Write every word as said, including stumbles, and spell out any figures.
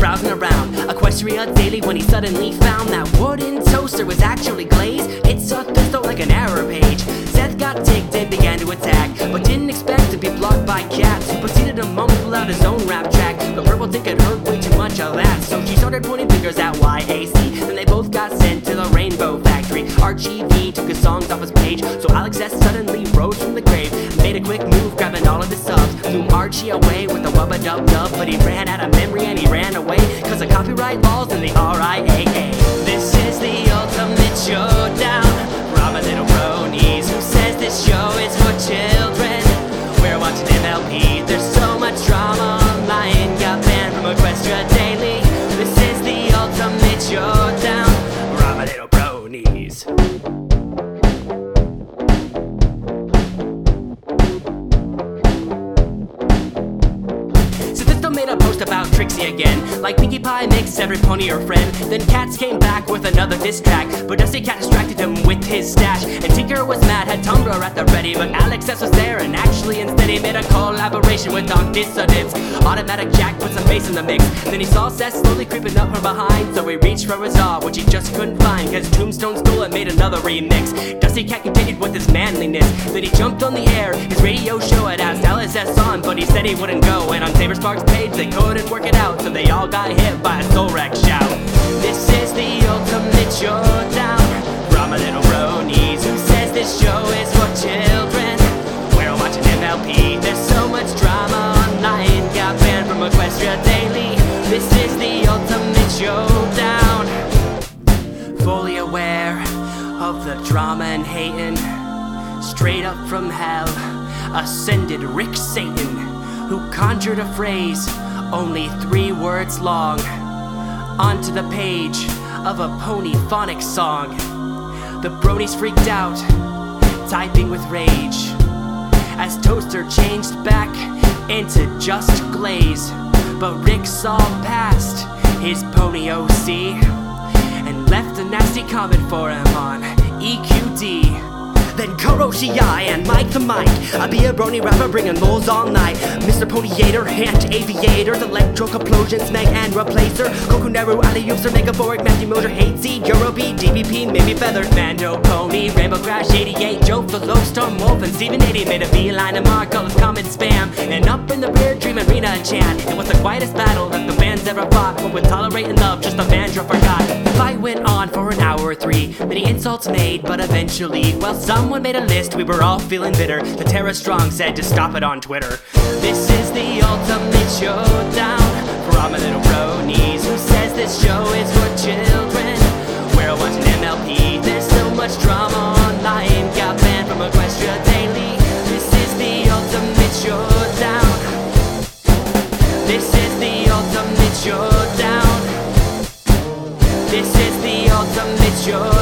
browsing around Equestria Daily when he suddenly found that wooden toaster was actually glazed. It's a thistle like an error page. Seth got ticked and began to attack, but didn't expect to be blocked by cats, who proceeded to mumble out his own rap track. The purple ticket heard way too much of that, so she started pointing fingers at Y A C. Then they both got sent to the Rainbow Factory. Archie V took his songs off his page, so Alex S suddenly rose from the grave, made a quick move, grabbing all of his subs, flew Archie away with a wubba dub dub. But he ran out of memory and he ran away, cause of copyright laws and the R I A A. This is the ultimate showdown for all my little bronies who says this show is for children. We're watching M L P, there's so much drama online, got banned from Equestria Daily. This is the ultimate showdown for all my little bronies. Made a post about Trixie again, like Pinkie Pie makes every pony her friend. Then Cats came back with another diss track, but Dusty Cat distracted him with his stash. And Tinker was mad, had Tumblr at the ready, but Alex S was there, and actually instead he made a collaboration with Don Dissonance. Automatic Jack put some bass in the mix, then he saw Seth slowly creeping up from behind, so he reached for his jaw, which he just couldn't find, cause Tombstone stole and made another remix. Dusty Cat continued with his manliness, then he jumped on the air. His radio show had asked Alex S on, but he said he wouldn't go, and on Saber Sparks' page they couldn't work it out, so they all got hit by a soul wreck shout. This is the ultimate showdown for all my little bronies who says this show is for children. We're watching M L P, there's so much drama online, got banned from Equestria Daily. This is the ultimate showdown. Fully aware of the drama and hating, straight up from hell ascended Rick Satan, who conjured a phrase only three words long onto the page of a ponyphonic song. The bronies freaked out, typing with rage, as Toaster changed back into just glaze. But Rick saw past his pony O C and left a nasty comment for him on E Q D. Then Kuroshi and Mike the Mike, I be a brony rapper bringing lols all night. Mister Ponyator, Hand Aviators, Electro Complosions, Meg and Replacer, Kokuneru, Ali User, Megaboric, Matthew Motor, Hatesy, Eurobeat, D B P, Maybe Feather, Mando Pony, Rainbow Crash eighty-eight, Joe the Lowstorm Wolf, and Steven eighty made a beeline to Mark, all his comments spam. And up in the Beard Dream Arena chant, it was the quietest battle that the fans ever fought, but with tolerate and love, just a Vandra forgot. The fight went on for an hour or three, many insults made, but eventually, well, someone made a list, we were all feeling bitter. The Terra Strong said to stop it on Twitter. This is the ultimate showdown for all my little bronies who says this show is for children. We're watching M L P, there's so much drama online, got banned from Equestria Daily. This is the ultimate showdown. This is the ultimate showdown. This is the ultimate showdown.